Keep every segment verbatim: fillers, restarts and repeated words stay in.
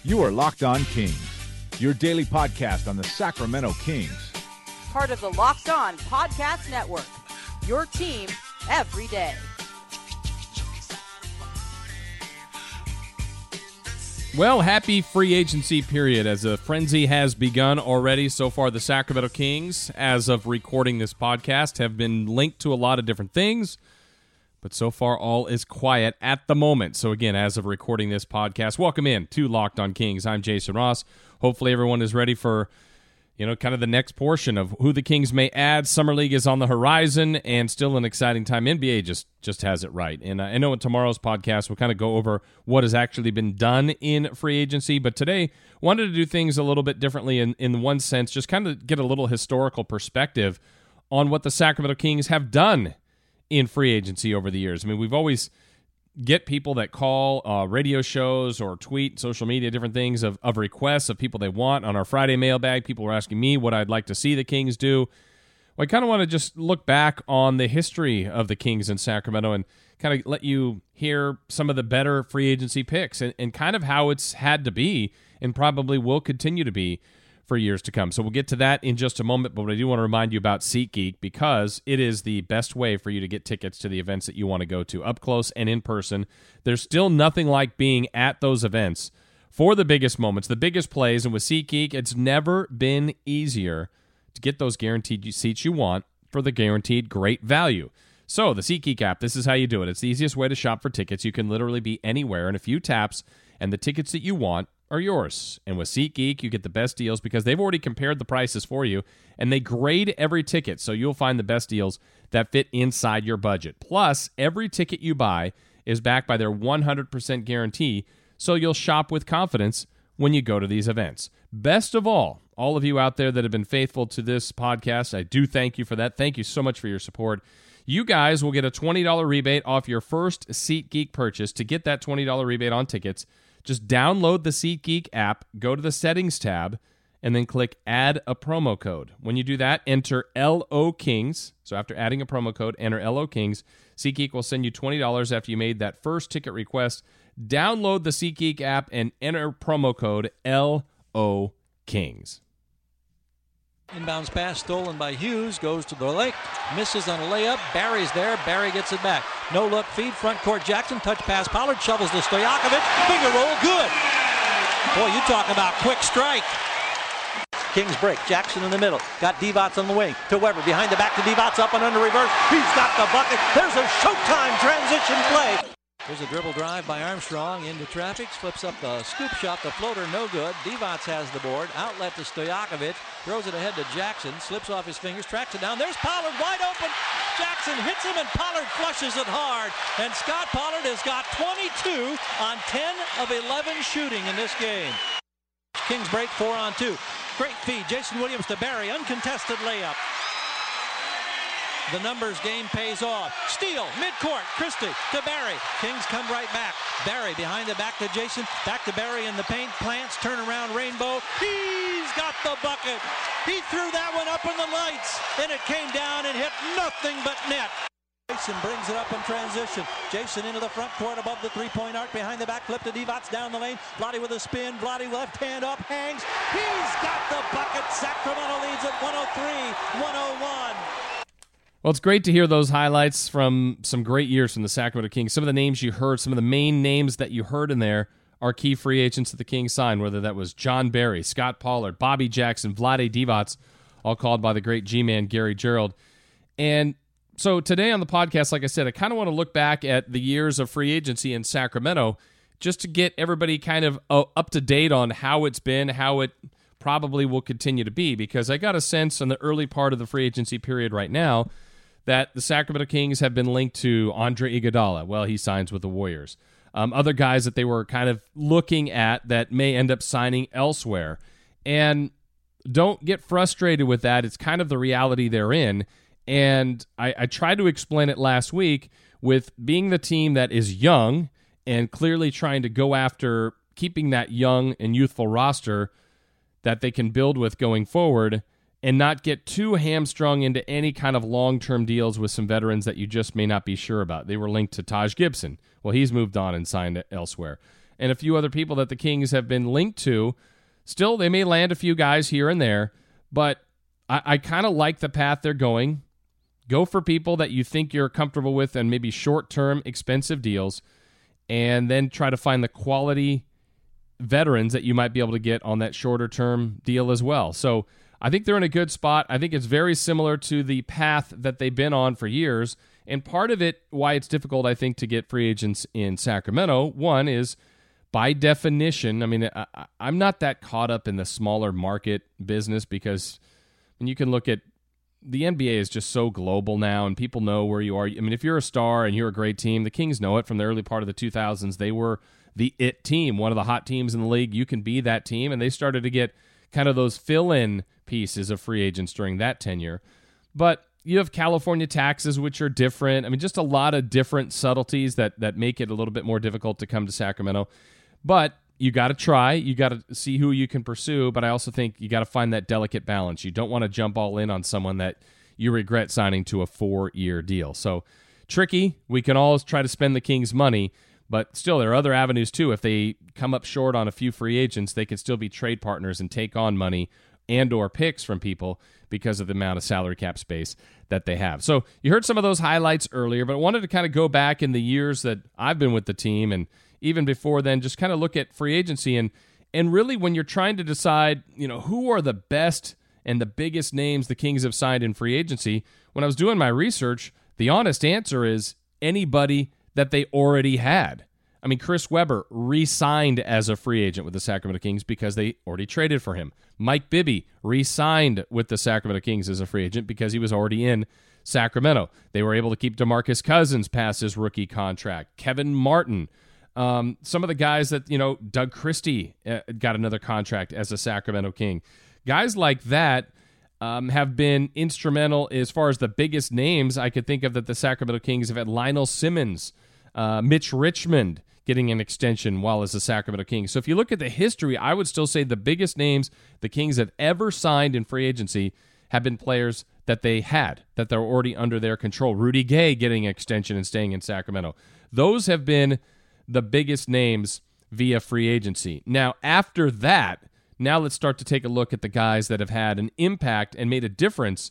You are Locked On Kings, your daily podcast on the Sacramento Kings. Part of the Locked On Podcast Network, your team every day. Well, happy free agency period as a frenzy has begun already. So far, the Sacramento Kings, as of recording this podcast, have been linked to a lot of different things. But so far, all is quiet at the moment. So again, as of recording this podcast, welcome in to Locked On Kings. I'm Jason Ross. Hopefully everyone is ready for, you know, kind of the next portion of who the Kings may add. Summer League is on the horizon and still an exciting time. N B A just, just has it right. And I know in tomorrow's podcast, we'll kind of go over what has actually been done in free agency. But today, wanted to do things a little bit differently in, in one sense, just kind of get a little historical perspective on what the Sacramento Kings have done in free agency over the years. I mean, we've always get people that call uh, radio shows or tweet, social media, different things of, of requests of people they want on our Friday mailbag. People were asking me what I'd like to see the Kings do. Well, I kind of want to just look back on the history of the Kings in Sacramento and kind of let you hear some of the better free agency picks and, and kind of how it's had to be and probably will continue to be for years to come. So we'll get to that in just a moment, but I do want to remind you about SeatGeek because it is the best way for you to get tickets to the events that you want to go to up close and in person. There's still nothing like being at those events for the biggest moments, the biggest plays, and with SeatGeek, it's never been easier to get those guaranteed seats you want for the guaranteed great value. So the SeatGeek app, this is how you do it. It's the easiest way to shop for tickets. You can literally be anywhere in a few taps, and the tickets that you want are yours. And with SeatGeek, you get the best deals because they've already compared the prices for you, and they grade every ticket, so you'll find the best deals that fit inside your budget. Plus, every ticket you buy is backed by their one hundred percent guarantee, so you'll shop with confidence when you go to these events. Best of all, all of you out there that have been faithful to this podcast, I do thank you for that. Thank you so much for your support. You guys will get a twenty dollars rebate off your first SeatGeek purchase. To get that twenty dollars rebate on tickets, just download the SeatGeek app, go to the Settings tab, and then click Add a Promo Code. When you do that, enter L O Kings. So after adding a promo code, enter L O Kings. SeatGeek will send you twenty dollars after you made that first ticket request. Download the SeatGeek app and enter promo code L O Kings. Inbounds pass stolen by Hughes, goes to the lake, misses on a layup. Barry's there, Barry gets it back. No look feed, front court Jackson, touch pass Pollard, shovels to Stojakovic, finger roll, good. Boy, you talk about quick strike. Kings break, Jackson in the middle, got Divac on the wing, to Weber, behind the back to Divac, up and under reverse, he's got the bucket, there's a showtime transition play. There's a dribble drive by Armstrong into traffic, flips up the scoop shot, the floater, no good. Divac has the board, outlet to Stojakovic, throws it ahead to Jackson, slips off his fingers, tracks it down. There's Pollard wide open. Jackson hits him and Pollard flushes it hard. And Scott Pollard has got twenty-two on ten of eleven shooting in this game. Kings break four on two. Great feed, Jason Williams to Barry, uncontested layup. The numbers game pays off. Steal, midcourt, Christie to Barry. Kings come right back. Barry behind the back to Jason. Back to Barry in the paint. Plants, turn around, Rainbow. He's got the bucket. He threw that one up in the lights. And it came down and hit nothing but net. Jason brings it up in transition. Jason into the front court above the three-point arc. Behind the back, flip to Divac down the lane. Vlade with a spin. Vlade left hand up, hangs. He's got the bucket. Sacramento leads at one oh three one oh one. Well, it's great to hear those highlights from some great years from the Sacramento Kings. Some of the names you heard, some of the main names that you heard in there are key free agents that the Kings signed, whether that was John Barry, Scott Pollard, Bobby Jackson, Vlade Divac, all called by the great G-Man Gary Gerald. And so today on the podcast, like I said, I kind of want to look back at the years of free agency in Sacramento just to get everybody kind of uh, up to date on how it's been, how it probably will continue to be, because I got a sense in the early part of the free agency period right now that the Sacramento Kings have been linked to Andre Iguodala. Well, he signs with the Warriors. Um, other guys that they were kind of looking at that may end up signing elsewhere. And don't get frustrated with that. It's kind of the reality they're in. And I, I tried to explain it last week with being the team that is young and clearly trying to go after keeping that young and youthful roster that they can build with going forward, and not get too hamstrung into any kind of long-term deals with some veterans that you just may not be sure about. They were linked to Taj Gibson. Well, he's moved on and signed elsewhere. and a few other people that the Kings have been linked to. Still, they may land a few guys here and there, but I, I kind of like the path they're going. Go for people that you think you're comfortable with and maybe short-term expensive deals, and then try to find the quality veterans that you might be able to get on that shorter-term deal as well. So I think they're in a good spot. I think it's very similar to the path that they've been on for years, and part of it, why it's difficult, I think, to get free agents in Sacramento, one is by definition, I mean, I, I'm not that caught up in the smaller market business because I mean, you can look at the N B A is just so global now, and people know where you are. I mean, if you're a star and you're a great team, the Kings know it from the early part of the two thousands. They were the it team, one of the hot teams in the league. You can be that team, and they started to get kind of those fill-in pieces of free agents during that tenure. But you have California taxes, which are different. I mean, just a lot of different subtleties that that make it a little bit more difficult to come to Sacramento. But you got to try. You got to see who you can pursue. But I also think you got to find that delicate balance. You don't want to jump all in on someone that you regret signing to a four-year deal. So tricky. We can always try to spend the Kings' money, but still there are other avenues too. If they come up short on a few free agents, they can still be trade partners and take on money and or picks from people because of the amount of salary cap space that they have. So you heard some of those highlights earlier, but I wanted to kind of go back in the years that I've been with the team, and even before then, just kind of look at free agency. And and really when you're trying to decide, you know, who are the best and the biggest names the Kings have signed in free agency, when I was doing my research, the honest answer is anybody that they already had. I mean, Chris Webber re-signed as a free agent with the Sacramento Kings because they already traded for him. Mike Bibby re-signed with the Sacramento Kings as a free agent because he was already in Sacramento. They were able to keep DeMarcus Cousins past his rookie contract. Kevin Martin, um, some of the guys that, you know, Doug Christie uh, got another contract as a Sacramento King. Guys like that um, have been instrumental as far as the biggest names I could think of that the Sacramento Kings have had. Lionel Simmons, uh, Mitch Richmond, getting an extension while as a Sacramento King. So if you look at the history, I would still say the biggest names the Kings have ever signed in free agency have been players that they had, that they're already under their control. Rudy Gay getting an extension and staying in Sacramento. Those have been the biggest names via free agency. Now, after that, now let's start to take a look at the guys that have had an impact and made a difference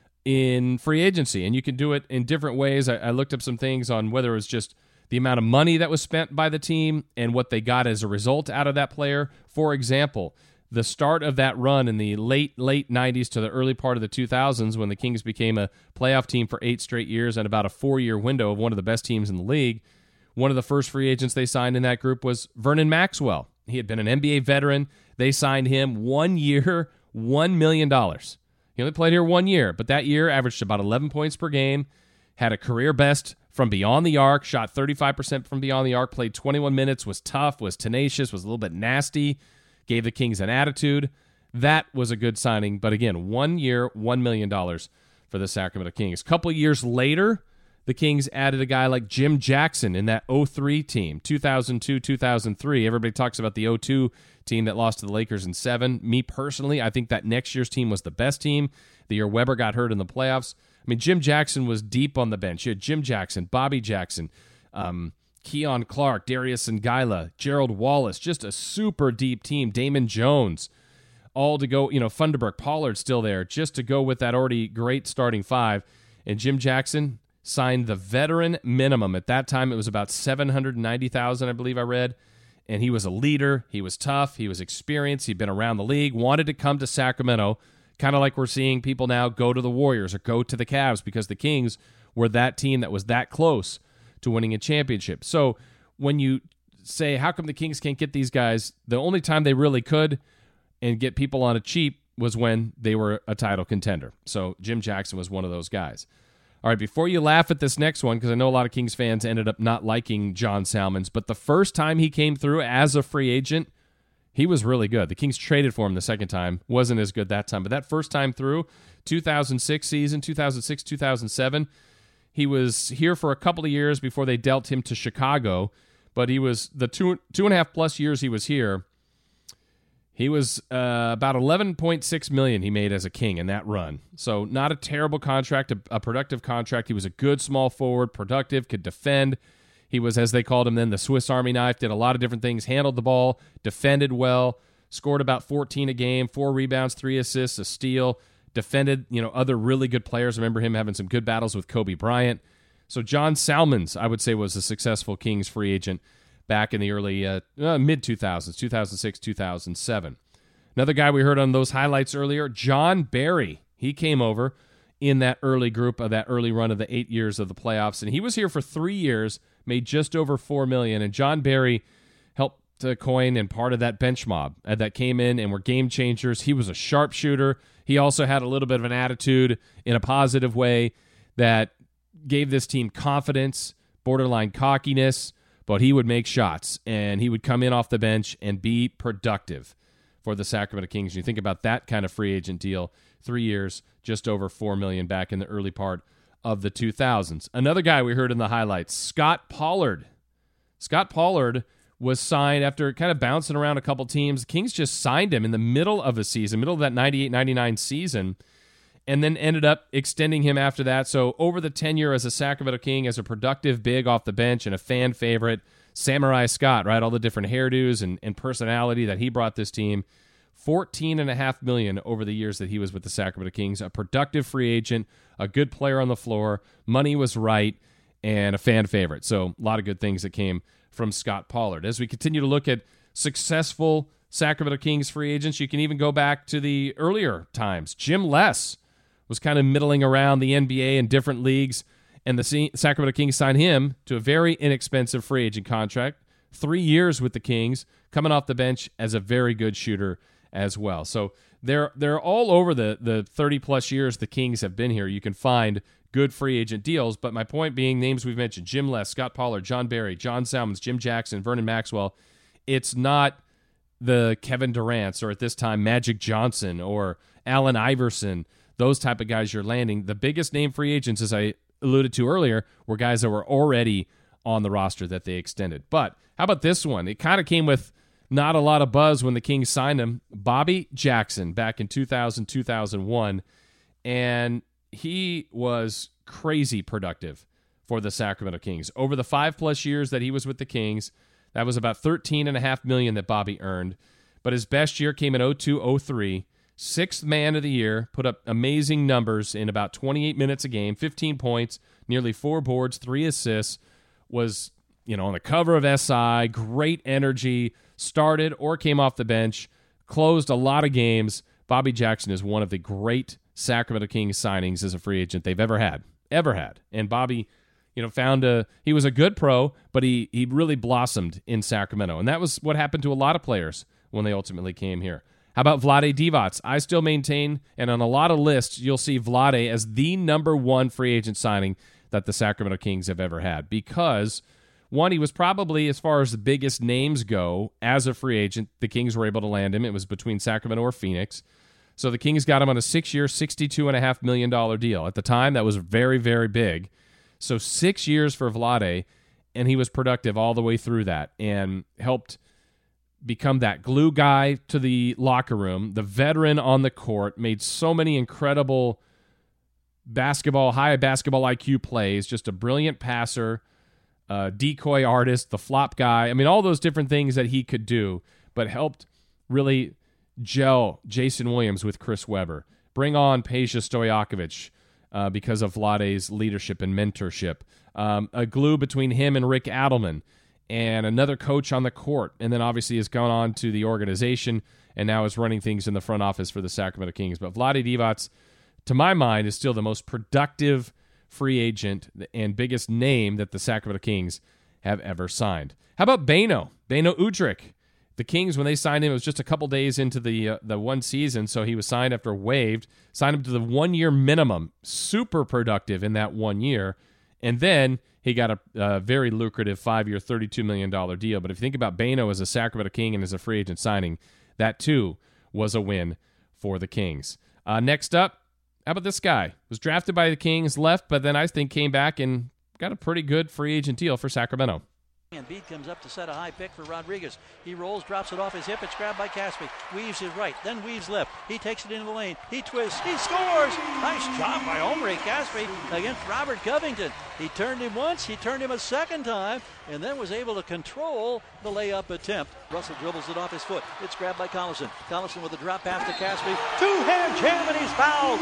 in free agency. And you can do it in different ways. I, I looked up some things on whether it was just the amount of money that was spent by the team and what they got as a result out of that player. For example, the start of that run in the late, late nineties to the early part of the two thousands when the Kings became a playoff team for eight straight years and about a four-year window of one of the best teams in the league, one of the first free agents they signed in that group was Vernon Maxwell. He had been an N B A veteran. They signed him one year, one million dollars. He only played here one year, but that year averaged about eleven points per game, had a career best from beyond the arc, shot thirty-five percent from beyond the arc, played twenty-one minutes, was tough, was tenacious, was a little bit nasty, gave the Kings an attitude. That was a good signing, but again, one year, one million dollars for the Sacramento Kings. A couple years later, the Kings added a guy like Jim Jackson in that oh three team, two thousand two, two thousand three. Everybody talks about the oh two team that lost to the Lakers in seven. Me personally, I think that next year's team was the best team. The year Webber got hurt in the playoffs. I mean, Jim Jackson was deep on the bench. You had Jim Jackson, Bobby Jackson, um, Keon Clark, Darius Ngila, Gerald Wallace, just a super deep team. Damon Jones, all to go, you know, Funderburk, Pollard still there, just to go with that already great starting five. And Jim Jackson signed the veteran minimum. At that time, it was about seven hundred ninety thousand dollars, I believe I read. And he was a leader. He was tough. He was experienced. He'd been around the league, wanted to come to Sacramento, kind of like we're seeing people now go to the Warriors or go to the Cavs because the Kings were that team that was that close to winning a championship. So when you say, how come the Kings can't get these guys, the only time they really could and get people on a cheap was when they were a title contender. So Jim Jackson was one of those guys. All right, before you laugh at this next one, because I know a lot of Kings fans ended up not liking John Salmons, but the first time he came through as a free agent, he was really good. The Kings traded for him the second time. Wasn't as good that time. But that first time through, two thousand six season, two thousand six, two thousand seven, he was here for a couple of years before they dealt him to Chicago. But he was, the two, two and a half plus years he was here, he was uh, about eleven point six million dollars he made as a King in that run. So not a terrible contract, a, a productive contract. He was a good small forward, productive, could defend. He was, as they called him then, the Swiss Army knife, did a lot of different things, handled the ball, defended well, scored about fourteen a game, four rebounds, three assists, a steal, defended, you know, other really good players. I remember him having some good battles with Kobe Bryant. So John Salmons, I would say, was a successful Kings free agent back in the early, uh, uh, mid two thousands, two thousand six, two thousand seven. Another guy we heard on those highlights earlier, John Barry. He came over in that early group of that early run of the eight years of the playoffs, and he was here for three years, made just over four million dollars, and John Barry helped to coin and part of that bench mob uh, that came in and were game changers. He was a sharpshooter. He also had a little bit of an attitude in a positive way that gave this team confidence, borderline cockiness, but he would make shots, and he would come in off the bench and be productive for the Sacramento Kings. You think about that kind of free agent deal, three years, just over four million dollars back in the early part of the two thousands. Another guy we heard in the highlights, Scott Pollard. Scott Pollard was signed after kind of bouncing around a couple teams. The Kings just signed him in the middle of a season, middle of that ninety-eight ninety-nine season, and then ended up extending him after that. So over the tenure as a Sacramento King, as a productive big off the bench and a fan favorite, Samurai Scott, right? All the different hairdos and, and personality that he brought this team. fourteen and a half million dollars over the years that he was with the Sacramento Kings. A productive free agent, a good player on the floor, money was right, and a fan favorite. So a lot of good things that came from Scott Pollard. As we continue to look at successful Sacramento Kings free agents, you can even go back to the earlier times. Jim Les was kind of middling around the N B A and different leagues, and the Sacramento Kings signed him to a very inexpensive free agent contract. Three years with the Kings, coming off the bench as a very good shooter as well. So they're they're all over the the thirty-plus years the Kings have been here. You can find good free agent deals, but my point being, names we've mentioned, Jim Les, Scott Pollard, John Barry, John Salmons, Jim Jackson, Vernon Maxwell, it's not the Kevin Durant's or at this time Magic Johnson or Allen Iverson, those type of guys you're landing. The biggest name free agents, as I alluded to earlier, were guys that were already on the roster that they extended. But how about this one? It kind of came with not a lot of buzz when the Kings signed him. Bobby Jackson back in two thousand, two thousand one, and he was crazy productive for the Sacramento Kings. Over the five-plus years that he was with the Kings, that was about thirteen point five million dollars that Bobby earned. But his best year came in oh two oh three. Sixth man of the year, put up amazing numbers in about twenty-eight minutes a game, fifteen points, nearly four boards, three assists, was, you know, on the cover of S I, great energy, started or came off the bench, closed a lot of games. Bobby Jackson is one of the great Sacramento Kings signings as a free agent they've ever had, ever had. And Bobby, you know, found a, he was a good pro, but he he really blossomed in Sacramento. And that was what happened to a lot of players when they ultimately came here. How about Vlade Divac? I still maintain, and on a lot of lists, you'll see Vlade as the number one free agent signing that the Sacramento Kings have ever had. Because, one, he was probably, as far as the biggest names go, as a free agent, the Kings were able to land him. It was between Sacramento or Phoenix. So the Kings got him on a six-year, sixty-two point five million dollars deal. At the time, that was very, very big. So six years for Vlade, and he was productive all the way through that and helped become that glue guy to the locker room, the veteran on the court, made so many incredible basketball, high basketball I Q plays, just a brilliant passer, uh, decoy artist, the flop guy. I mean, all those different things that he could do, but helped really gel Jason Williams with Chris Webber, bring on Peja Stojakovic uh, because of Vlade's leadership and mentorship, um, a glue between him and Rick Adelman, and another coach on the court, and then obviously has gone on to the organization and now is running things in the front office for the Sacramento Kings. But Vlade Divac, to my mind, is still the most productive free agent and biggest name that the Sacramento Kings have ever signed. How about Beno? Beno Udrih. The Kings, when they signed him, it was just a couple days into the uh, the one season, so he was signed after waived, signed him to the one-year minimum, super productive in that one year, and then he got a, a very lucrative five-year, thirty-two million dollars deal. But if you think about Beno as a Sacramento King and as a free agent signing, that too was a win for the Kings. Uh, next up, how about this guy? Was drafted by the Kings, left, but then I think came back and got a pretty good free agent deal for Sacramento. Embiid comes up to set a high pick for Rodriguez. He rolls, drops it off his hip. It's grabbed by Caspi. Weaves his right, then weaves left. He takes it into the lane. He twists. He scores! Nice job by Omri Caspi against Robert Covington. He turned him once. He turned him a second time, and then was able to control the layup attempt. Russell dribbles it off his foot. It's grabbed by Collison. Collison with a drop pass to Caspi. Two-hand jam, and he's fouled.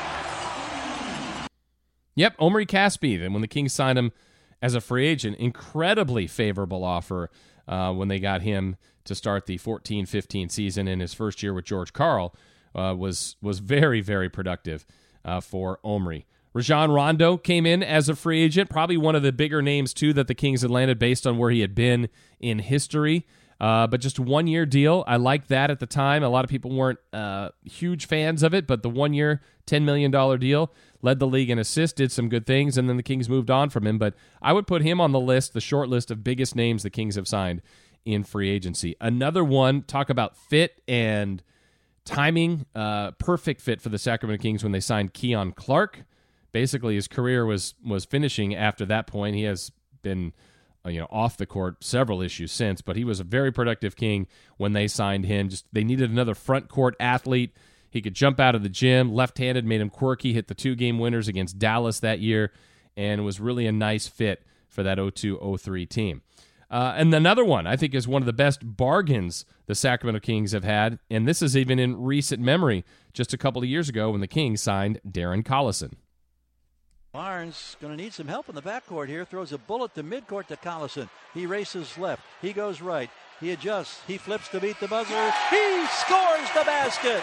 Yep, Omri Caspi. Then when the Kings signed him as a free agent, incredibly favorable offer uh, when they got him to start the fourteen fifteen season in his first year with George Karl, uh, was was very, very productive uh, for Omri. Rajon Rondo came in as a free agent, probably one of the bigger names, too, that the Kings had landed based on where he had been in history. Uh, but just a one-year deal. I liked that at the time. A lot of people weren't uh, huge fans of it, but the one-year, ten million dollars deal led the league in assists, did some good things, and then the Kings moved on from him. But I would put him on the list, the short list of biggest names the Kings have signed in free agency. Another one, talk about fit and timing, uh, perfect fit for the Sacramento Kings when they signed Keon Clark. Basically, his career was was finishing after that point. He has been you know, off the court, several issues since, but he was a very productive King when they signed him. Just they needed another front court athlete. He could jump out of the gym, left-handed, made him quirky, hit the two-game winners against Dallas that year, and was really a nice fit for that oh two oh three team. Uh, and another one I think is one of the best bargains the Sacramento Kings have had, and this is even in recent memory, just a couple of years ago when the Kings signed Darren Collison. Barnes going to need some help in the backcourt here. Throws a bullet to midcourt to Collison. He races left. He goes right. He adjusts. He flips to beat the buzzer. He scores the basket.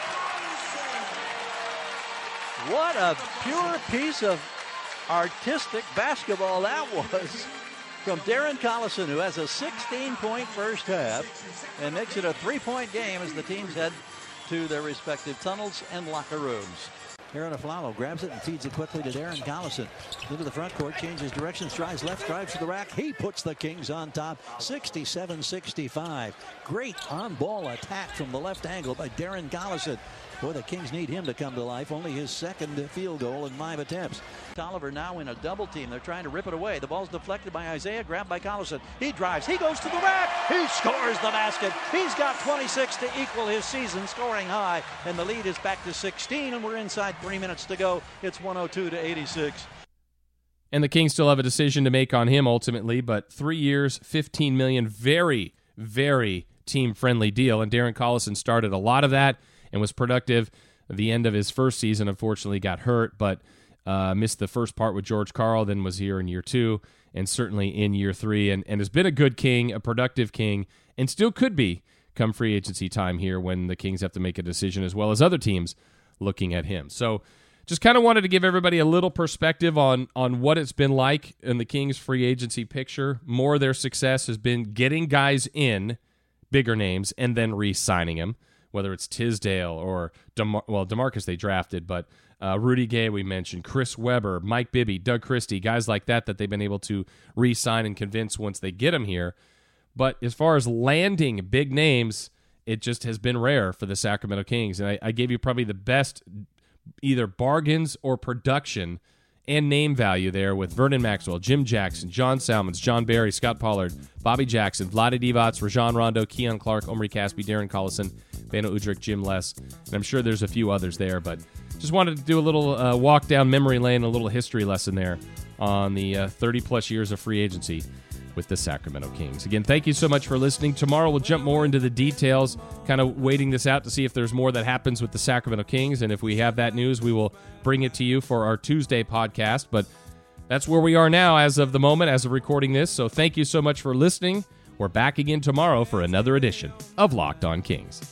What a pure piece of artistic basketball that was from Darren Collison, who has a sixteen-point first half and makes it a three-point game as the teams head to their respective tunnels and locker rooms. Aaron Aflalo grabs it and feeds it quickly to Darren Collison. Into the front court, changes direction, strides left, drives to the rack. He puts the Kings on top, sixty-seven sixty-five. Great on-ball attack from the left angle by Darren Collison. Boy, the Kings need him to come to life. Only his second field goal in five attempts. Oliver now in a double team. They're trying to rip it away. The ball's deflected by Isaiah, grabbed by Collison. He drives. He goes to the rack. He scores the basket. He's got twenty-six to equal his season scoring high. And the lead is back to sixteen, and we're inside three minutes to go. It's one oh two to eighty-six. And the Kings still have a decision to make on him ultimately, but three years, fifteen million dollars, very, very team-friendly deal. And Darren Collison started a lot of that and was productive. At the end of his first season, unfortunately, got hurt, but uh, missed the first part with George Karl, then was here in year two, and certainly in year three, and, and has been a good King, a productive King, and still could be come free agency time here when the Kings have to make a decision, as well as other teams looking at him. So just kind of wanted to give everybody a little perspective on, on what it's been like in the Kings free agency picture. More of their success has been getting guys in, bigger names, and then re-signing them. Whether it's Tisdale or, DeMar- well, DeMarcus they drafted, but uh, Rudy Gay we mentioned, Chris Webber, Mike Bibby, Doug Christie, guys like that that they've been able to re-sign and convince once they get them here. But as far as landing big names, it just has been rare for the Sacramento Kings. And I, I gave you probably the best either bargains or production and name value there with Vernon Maxwell, Jim Jackson, John Salmons, John Barry, Scott Pollard, Bobby Jackson, Vlade Divac, Rajon Rondo, Keon Clark, Omri Caspi, Darren Collison, Bano Udrih, Jim Les, and I'm sure there's a few others there, but just wanted to do a little uh, walk down memory lane, a little history lesson there on the uh, thirty-plus years of free agency with the Sacramento Kings. Again, thank you so much for listening. Tomorrow we'll jump more into the details, kind of waiting this out to see if there's more that happens with the Sacramento Kings, and if we have that news, we will bring it to you for our Tuesday podcast, but that's where we are now as of the moment, as of recording this, so thank you so much for listening. We're back again tomorrow for another edition of Locked On Kings.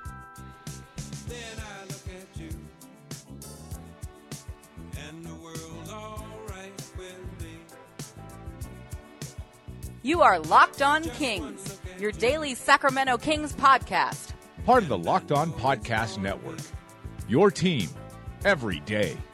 You are Locked On Kings, your daily Sacramento Kings podcast. Part of the Locked On Podcast Network. Your team every day.